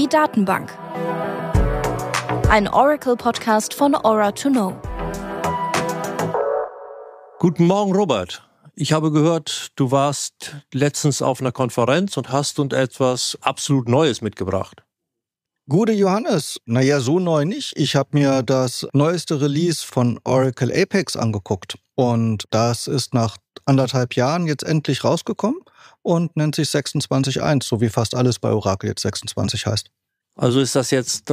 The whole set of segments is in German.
Die Datenbank. Ein Oracle-Podcast von Ora2Know. Guten Morgen, Robert. Ich habe gehört, du warst letztens auf einer Konferenz und hast uns etwas absolut Neues mitgebracht. Gute Johannes, naja, so neu nicht. Ich habe mir das neueste Release von Oracle Apex angeguckt. Und das ist nach 1,5 Jahren jetzt endlich rausgekommen und nennt sich 26.1, so wie fast alles bei Oracle jetzt 26 heißt. Also ist das jetzt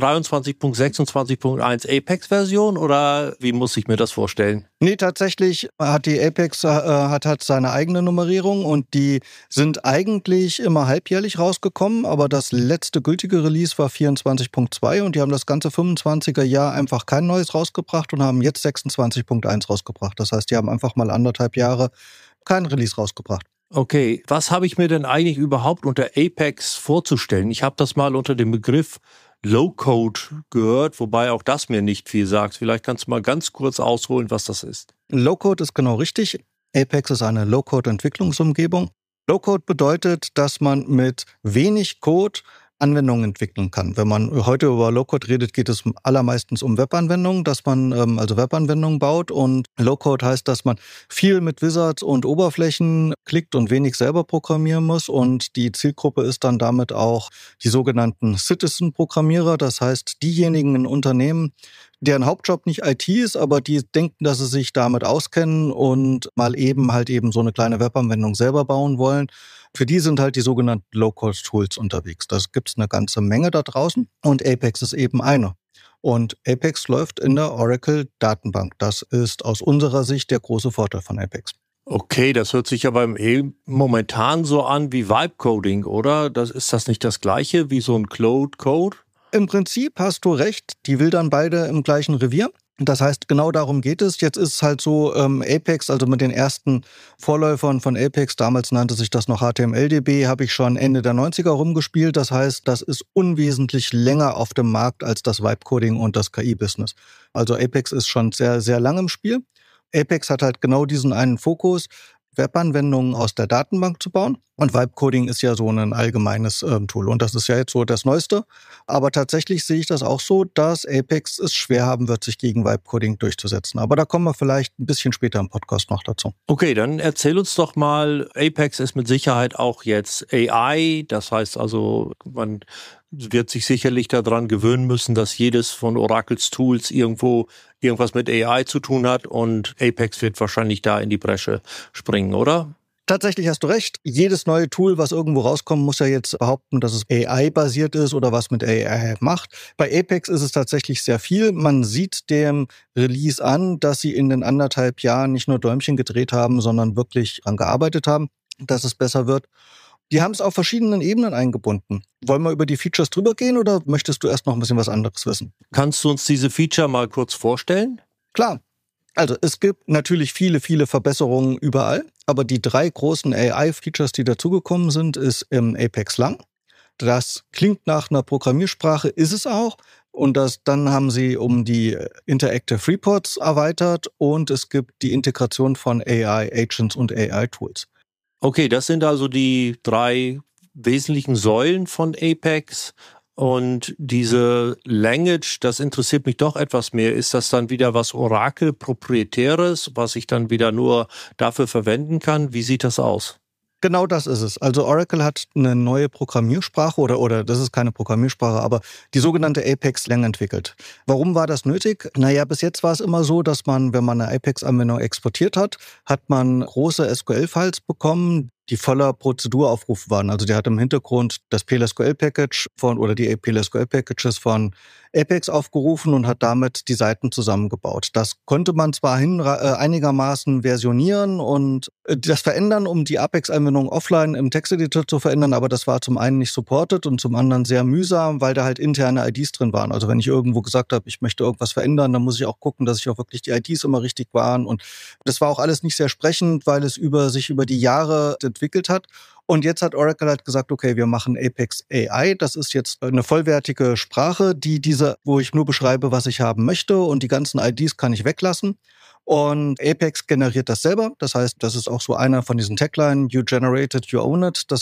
23.26.1 Apex-Version oder wie muss ich mir das vorstellen? Nee, tatsächlich hat die Apex hat seine eigene Nummerierung und die sind eigentlich immer halbjährlich rausgekommen, aber das letzte gültige Release war 24.2 und die haben das ganze 25er Jahr einfach kein neues rausgebracht und haben jetzt 26.1 rausgebracht. Das heißt, die haben einfach mal 1,5 Jahre kein Release rausgebracht. Okay, was habe ich mir denn eigentlich überhaupt unter Apex vorzustellen? Ich habe das mal unter dem Begriff Low-Code gehört, wobei auch das mir nicht viel sagt. Vielleicht kannst du mal ganz kurz ausholen, was das ist. Low-Code ist genau richtig. Apex ist eine Low-Code-Entwicklungsumgebung. Low-Code bedeutet, dass man mit wenig Code Anwendungen entwickeln kann. Wenn man heute über Low-Code redet, geht es allermeistens um Webanwendungen, dass man also Webanwendungen baut. Und Low-Code heißt, dass man viel mit Wizards und Oberflächen klickt und wenig selber programmieren muss. Und die Zielgruppe ist dann damit auch die sogenannten Citizen-Programmierer. Das heißt, diejenigen in Unternehmen, deren Hauptjob nicht IT ist, aber die denken, dass sie sich damit auskennen und mal eben so eine kleine Webanwendung selber bauen wollen. Für die sind halt die sogenannten Low-Code-Tools unterwegs. Das gibt's eine ganze Menge da draußen und Apex ist eben eine. Und Apex läuft in der Oracle-Datenbank. Das ist aus unserer Sicht der große Vorteil von Apex. Okay, das hört sich aber momentan so an wie Vibe-Coding, oder? Ist das nicht das Gleiche wie so ein Cloud-Code? Im Prinzip hast du recht, die wildern beide im gleichen Revier. Das heißt, genau darum geht es. Jetzt ist es halt so, Apex, also mit den ersten Vorläufern von Apex, damals nannte sich das noch HTML-DB, habe ich schon Ende der 90er rumgespielt. Das heißt, das ist unwesentlich länger auf dem Markt als das Vibe-Coding und das KI-Business. Also Apex ist schon sehr, sehr lang im Spiel. Apex hat halt genau diesen einen Fokus, Webanwendungen aus der Datenbank zu bauen. Und Vibe-Coding ist ja so ein allgemeines Tool. Und das ist ja jetzt so das Neueste. Aber tatsächlich sehe ich das auch so, dass Apex es schwer haben wird, sich gegen Vibe-Coding durchzusetzen. Aber da kommen wir vielleicht ein bisschen später im Podcast noch dazu. Okay, dann erzähl uns doch mal, Apex ist mit Sicherheit auch jetzt AI. Das heißt also, man wird sich sicherlich daran gewöhnen müssen, dass jedes von Oracles Tools irgendwas mit AI zu tun hat und Apex wird wahrscheinlich da in die Bresche springen, oder? Tatsächlich hast du recht. Jedes neue Tool, was irgendwo rauskommt, muss ja jetzt behaupten, dass es AI-basiert ist oder was mit AI macht. Bei Apex ist es tatsächlich sehr viel. Man sieht dem Release an, dass sie in den 1,5 Jahren nicht nur Däumchen gedreht haben, sondern wirklich daran gearbeitet haben, dass es besser wird. Die haben es auf verschiedenen Ebenen eingebunden. Wollen wir über die Features drüber gehen oder möchtest du erst noch ein bisschen was anderes wissen? Kannst du uns diese Feature mal kurz vorstellen? Klar. Also es gibt natürlich viele, viele Verbesserungen überall, aber die 3 großen AI-Features, die dazugekommen sind, ist im Apex Lang. Das klingt nach einer Programmiersprache, ist es auch. Und dann haben sie um die Interactive Reports erweitert und es gibt die Integration von AI-Agents und AI-Tools. Okay, das sind also die 3 wesentlichen Säulen von Apex. Und diese Language, das interessiert mich doch etwas mehr. Ist das dann wieder was Oracle Proprietäres, was ich dann wieder nur dafür verwenden kann? Wie sieht das aus? Genau das ist es. Also Oracle hat eine neue Programmiersprache oder das ist keine Programmiersprache, aber die sogenannte Apex Lang entwickelt. Warum war das nötig? Naja, bis jetzt war es immer so, dass man, wenn man eine Apex-Anwendung exportiert hat, hat man große SQL-Files bekommen, die voller Prozeduraufrufe waren. Also der hat im Hintergrund das PLSQL-Package oder die PLSQL-Packages von Apex aufgerufen und hat damit die Seiten zusammengebaut. Das konnte man zwar einigermaßen versionieren und das verändern, um die Apex-Anwendung offline im Texteditor zu verändern, aber das war zum einen nicht supported und zum anderen sehr mühsam, weil da halt interne IDs drin waren. Also wenn ich irgendwo gesagt habe, ich möchte irgendwas verändern, dann muss ich auch gucken, dass ich auch wirklich die IDs immer richtig waren. Und das war auch alles nicht sehr sprechend, weil es sich über die Jahre entwickelt hat. Und jetzt hat Oracle halt gesagt, okay, wir machen Apex AI. Das ist jetzt eine vollwertige Sprache, wo ich nur beschreibe, was ich haben möchte und die ganzen IDs kann ich weglassen. Und Apex generiert das selber. Das heißt, das ist auch so einer von diesen Tagline, you generate it, you own it. Das heißt,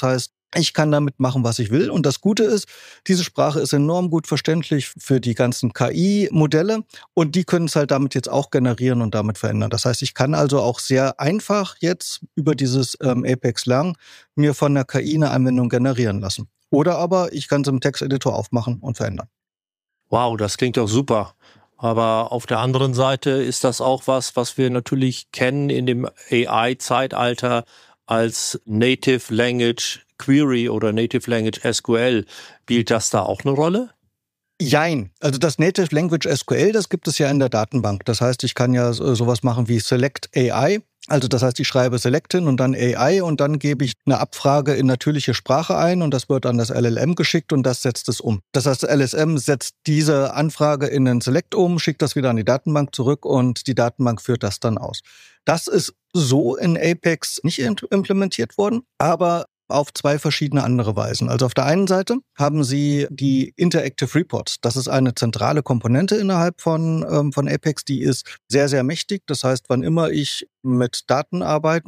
Ich kann damit machen, was ich will. Und das Gute ist, diese Sprache ist enorm gut verständlich für die ganzen KI-Modelle und die können es halt damit jetzt auch generieren und damit verändern. Das heißt, ich kann also auch sehr einfach jetzt über dieses Apex lernen, mir von der KI eine Anwendung generieren lassen. Oder aber ich kann es im Texteditor aufmachen und verändern. Wow, das klingt doch super. Aber auf der anderen Seite ist das auch was wir natürlich kennen in dem AI-Zeitalter als Native Language Query oder Native Language SQL. Spielt das da auch eine Rolle? Jein. Also das Native Language SQL, das gibt es ja in der Datenbank. Das heißt, ich kann ja sowas machen wie Select AI. Also das heißt, ich schreibe Selectin und dann AI und dann gebe ich eine Abfrage in natürliche Sprache ein und das wird an das LLM geschickt und das setzt es um. Das heißt, LSM setzt diese Anfrage in den Select um, schickt das wieder an die Datenbank zurück und die Datenbank führt das dann aus. Das ist so in Apex nicht implementiert worden, aber auf zwei verschiedene andere Weisen. Also auf der einen Seite haben Sie die Interactive Reports. Das ist eine zentrale Komponente innerhalb von Apex, die ist sehr, sehr mächtig. Das heißt, wann immer ich mit Daten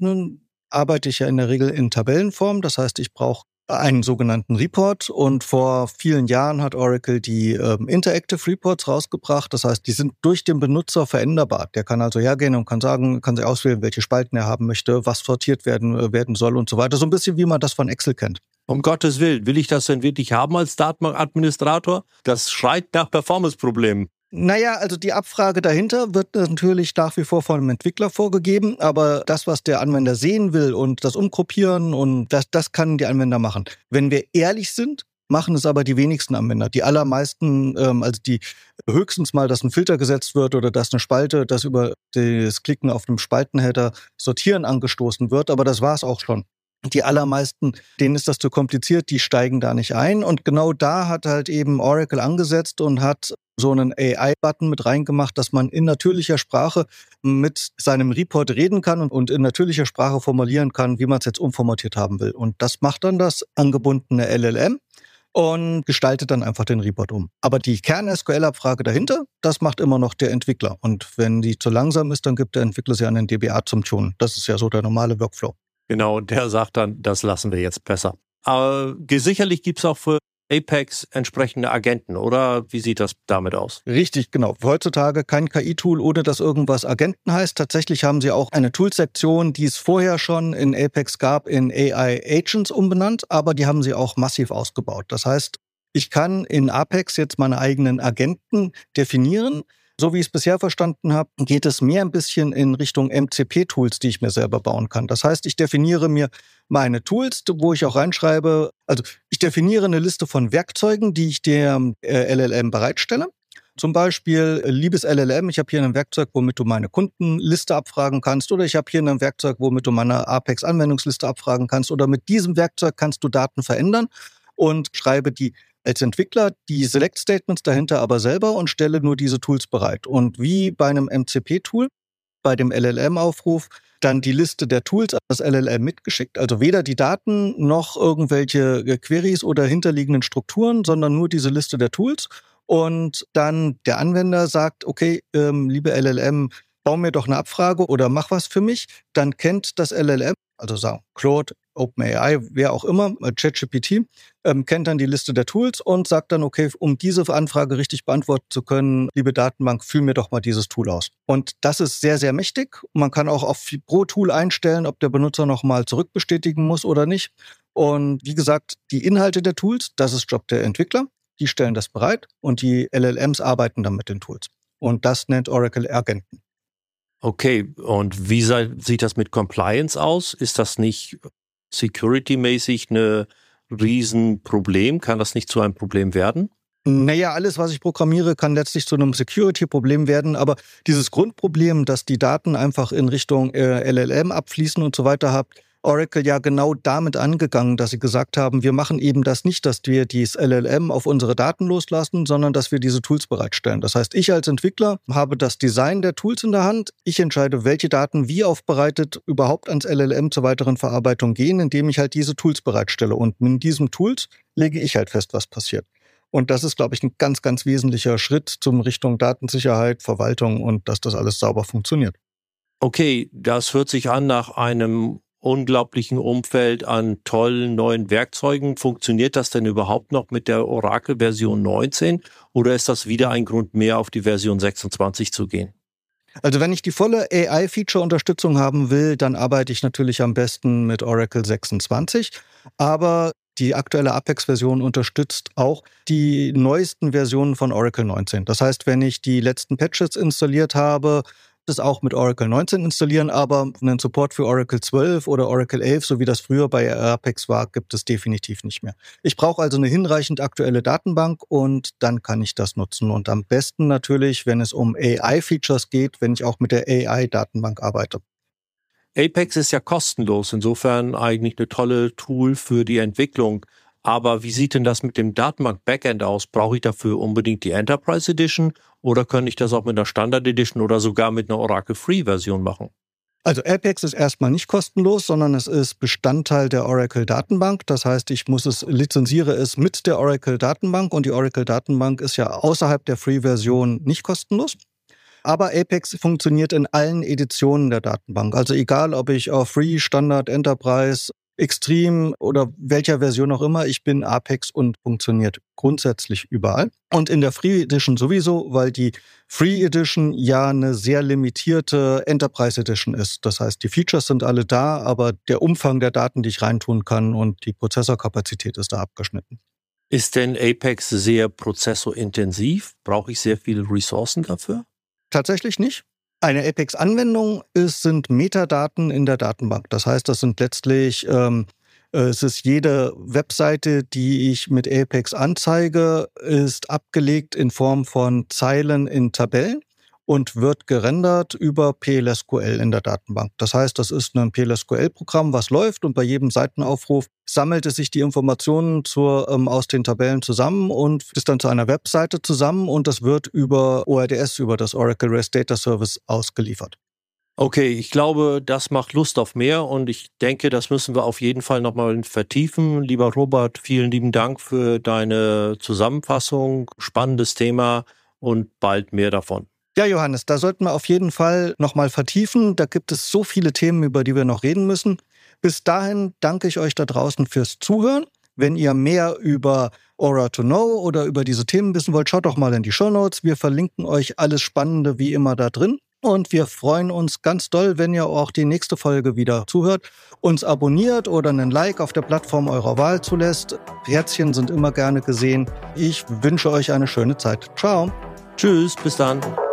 arbeite ich ja in der Regel in Tabellenform. Das heißt, ich brauche einen sogenannten Report und vor vielen Jahren hat Oracle die Interactive Reports rausgebracht. Das heißt, die sind durch den Benutzer veränderbar. Der kann also hergehen und kann sich auswählen, welche Spalten er haben möchte, was sortiert werden soll und so weiter. So ein bisschen, wie man das von Excel kennt. Um Gottes Willen, will ich das denn wirklich haben als Datenbankadministrator? Das schreit nach Performance-Problemen. Naja, also die Abfrage dahinter wird natürlich nach wie vor von einem Entwickler vorgegeben, aber das, was der Anwender sehen will und das Umgruppieren und das kann die Anwender machen. Wenn wir ehrlich sind, machen es aber die wenigsten Anwender. Die allermeisten, also die höchstens mal, dass ein Filter gesetzt wird oder dass eine Spalte, dass über das Klicken auf einem Spaltenheader Sortieren angestoßen wird, aber das war es auch schon. Die allermeisten, denen ist das zu kompliziert, die steigen da nicht ein. Und genau da hat halt eben Oracle angesetzt und hat so einen AI-Button mit reingemacht, dass man in natürlicher Sprache mit seinem Report reden kann und in natürlicher Sprache formulieren kann, wie man es jetzt umformatiert haben will. Und das macht dann das angebundene LLM und gestaltet dann einfach den Report um. Aber die Kern-SQL-Abfrage dahinter, das macht immer noch der Entwickler. Und wenn die zu langsam ist, dann gibt der Entwickler sie an den DBA zum Tunen. Das ist ja so der normale Workflow. Genau, und der sagt dann, das lassen wir jetzt besser. Aber sicherlich gibt's auch für Apex entsprechende Agenten, oder wie sieht das damit aus? Richtig, genau. Heutzutage kein KI-Tool, ohne dass irgendwas Agenten heißt. Tatsächlich haben sie auch eine Toolsektion, die es vorher schon in Apex gab, in AI Agents umbenannt, aber die haben sie auch massiv ausgebaut. Das heißt, ich kann in Apex jetzt meine eigenen Agenten definieren. So wie ich es bisher verstanden habe, geht es mehr ein bisschen in Richtung MCP-Tools, die ich mir selber bauen kann. Das heißt, ich definiere mir meine Tools, wo ich auch reinschreibe, also ich definiere eine Liste von Werkzeugen, die ich der LLM bereitstelle. Zum Beispiel, liebes LLM, ich habe hier ein Werkzeug, womit du meine Kundenliste abfragen kannst, oder ich habe hier ein Werkzeug, womit du meine Apex-Anwendungsliste abfragen kannst, oder mit diesem Werkzeug kannst du Daten verändern und schreibe die als Entwickler die Select-Statements dahinter aber selber und stelle nur diese Tools bereit. Und wie bei einem MCP-Tool, bei dem LLM-Aufruf, dann die Liste der Tools an das LLM mitgeschickt. Also weder die Daten noch irgendwelche Queries oder hinterliegenden Strukturen, sondern nur diese Liste der Tools. Und dann der Anwender sagt, okay, liebe LLM, bau mir doch eine Abfrage oder mach was für mich. Dann kennt das LLM, also sagen Claude, OpenAI, wer auch immer, ChatGPT, kennt dann die Liste der Tools und sagt dann, okay, um diese Anfrage richtig beantworten zu können, liebe Datenbank, füll mir doch mal dieses Tool aus. Und das ist sehr, sehr mächtig. Man kann auch pro Tool einstellen, ob der Benutzer nochmal zurückbestätigen muss oder nicht. Und wie gesagt, die Inhalte der Tools, das ist Job der Entwickler. Die stellen das bereit und die LLMs arbeiten dann mit den Tools. Und das nennt Oracle Agenten. Okay, und wie sieht das mit Compliance aus? Ist das nicht security-mäßig ein Riesenproblem? Kann das nicht zu einem Problem werden? Naja, alles, was ich programmiere, kann letztlich zu einem Security-Problem werden, aber dieses Grundproblem, dass die Daten einfach in Richtung LLM abfließen und so weiter, hat Oracle ja genau damit angegangen, dass sie gesagt haben, wir machen eben das nicht, dass wir dieses LLM auf unsere Daten loslassen, sondern dass wir diese Tools bereitstellen. Das heißt, ich als Entwickler habe das Design der Tools in der Hand. Ich entscheide, welche Daten wie aufbereitet überhaupt ans LLM zur weiteren Verarbeitung gehen, indem ich halt diese Tools bereitstelle. Und mit diesen Tools lege ich halt fest, was passiert. Und das ist, glaube ich, ein ganz, ganz wesentlicher Schritt zum Richtung Datensicherheit, Verwaltung und dass das alles sauber funktioniert. Okay, das hört sich an nach einem unglaublichen Umfeld an tollen neuen Werkzeugen. Funktioniert das denn überhaupt noch mit der Oracle Version 19 oder ist das wieder ein Grund mehr, auf die Version 26 zu gehen? Also wenn ich die volle AI-Feature-Unterstützung haben will, dann arbeite ich natürlich am besten mit Oracle 26. Aber die aktuelle Apex-Version unterstützt auch die neuesten Versionen von Oracle 19. Das heißt, wenn ich die letzten Patches installiert habe, das auch mit Oracle 19 installieren, aber einen Support für Oracle 12 oder Oracle 11, so wie das früher bei Apex war, gibt es definitiv nicht mehr. Ich brauche also eine hinreichend aktuelle Datenbank und dann kann ich das nutzen. Und am besten natürlich, wenn es um AI-Features geht, wenn ich auch mit der AI-Datenbank arbeite. Apex ist ja kostenlos, insofern eigentlich eine tolle Tool für die Entwicklung. Aber wie sieht denn das mit dem Datenbank-Backend aus? Brauche ich dafür unbedingt die Enterprise Edition oder könnte ich das auch mit einer Standard Edition oder sogar mit einer Oracle Free-Version machen? Also Apex ist erstmal nicht kostenlos, sondern es ist Bestandteil der Oracle-Datenbank. Das heißt, ich lizenziere es mit der Oracle-Datenbank und die Oracle-Datenbank ist ja außerhalb der Free-Version nicht kostenlos. Aber Apex funktioniert in allen Editionen der Datenbank. Also egal, ob ich auf Free, Standard, Enterprise, Extreme oder welcher Version auch immer, ich bin Apex und funktioniert grundsätzlich überall. Und in der Free Edition sowieso, weil die Free Edition ja eine sehr limitierte Enterprise Edition ist. Das heißt, die Features sind alle da, aber der Umfang der Daten, die ich reintun kann und die Prozessorkapazität ist da abgeschnitten. Ist denn Apex sehr prozessorintensiv? Brauche ich sehr viele Ressourcen dafür? Tatsächlich nicht. Eine Apex-Anwendung sind Metadaten in der Datenbank. Das heißt, das sind letztlich, es ist jede Webseite, die ich mit Apex anzeige, ist abgelegt in Form von Zeilen in Tabellen und wird gerendert über PLSQL in der Datenbank. Das heißt, das ist ein PLSQL-Programm, was läuft und bei jedem Seitenaufruf sammelt es sich die Informationen aus den Tabellen zusammen und ist dann zu einer Webseite zusammen und das wird über ORDS, über das Oracle REST Data Service ausgeliefert. Okay, ich glaube, das macht Lust auf mehr und ich denke, das müssen wir auf jeden Fall nochmal vertiefen. Lieber Robert, vielen lieben Dank für deine Zusammenfassung. Spannendes Thema und bald mehr davon. Ja, Johannes, da sollten wir auf jeden Fall nochmal vertiefen. Da gibt es so viele Themen, über die wir noch reden müssen. Bis dahin danke ich euch da draußen fürs Zuhören. Wenn ihr mehr über Aura to Know oder über diese Themen wissen wollt, schaut doch mal in die Shownotes. Wir verlinken euch alles Spannende wie immer da drin. Und wir freuen uns ganz doll, wenn ihr auch die nächste Folge wieder zuhört, uns abonniert oder einen Like auf der Plattform eurer Wahl zulässt. Herzchen sind immer gerne gesehen. Ich wünsche euch eine schöne Zeit. Ciao. Tschüss, bis dann.